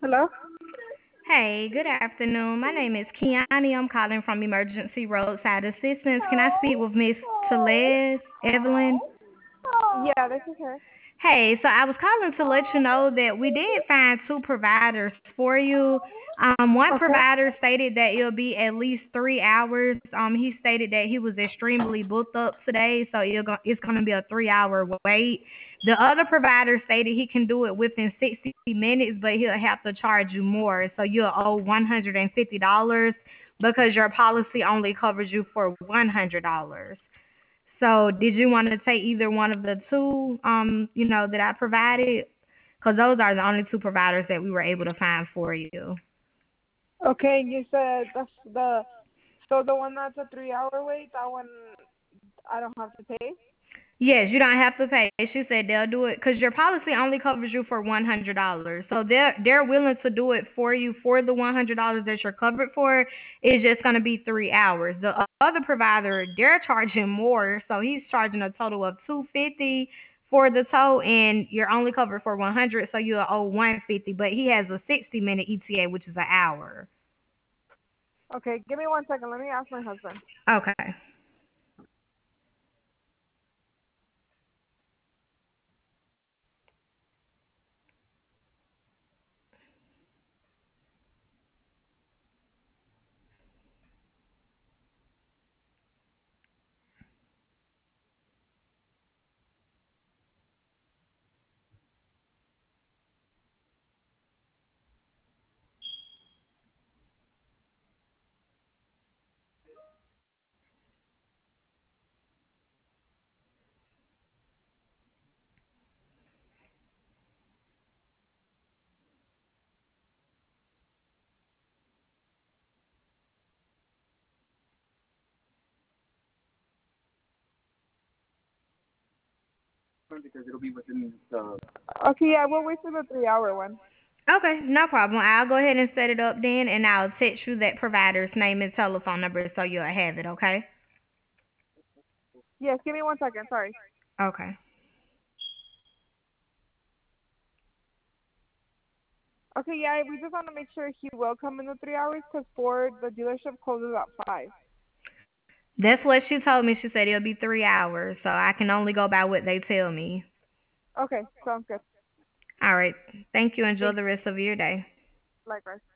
Hello? Hey, good afternoon. My name is Kiani. I'm calling from Emergency Roadside Assistance. Can I speak with Miss Telez, Evelyn? Yeah, this is her. Hey, so I was calling to let you know that we did find two providers for you. One Okay. provider stated that it'll be at least 3 hours. He stated that he was extremely booked up today, so it's gonna be a 3 hour wait. The other provider stated he can do it within 60 minutes, but he'll have to charge you more, so you'll owe $150 because your policy only covers you for $100. So did you want to take either one of the two, that I provided? Because those are the only two providers that we were able to find for you. Okay, you said the one that's a 3 hour wait, that one I don't have to pay? Yes, you don't have to pay. She said they'll do it because your policy only covers you for $100. So they're willing to do it for you for the $100 that you're covered for. It's just gonna be 3 hours. The other provider, they're charging more, so he's charging a total of $250 for the tow, and you're only covered for 100, so you'll owe 150. But he has a 60-minute ETA, which is an hour. Okay, give me 1 second. Let me ask my husband. Okay. Okay, yeah, we'll wait for the 3 hour one. Okay, no problem. I'll go ahead and set it up then, and I'll text you that provider's name and telephone number so you'll have it, okay? Yes, give me 1 second. Sorry. Okay. Okay, yeah, we just want to make sure he will come in the 3 hours because Ford, the dealership closes at 5. That's what she told me. She said it'll be 3 hours, so I can only go by what they tell me. Okay, sounds good. All right. Thank you. Enjoy Thanks. the rest of your day. Likewise.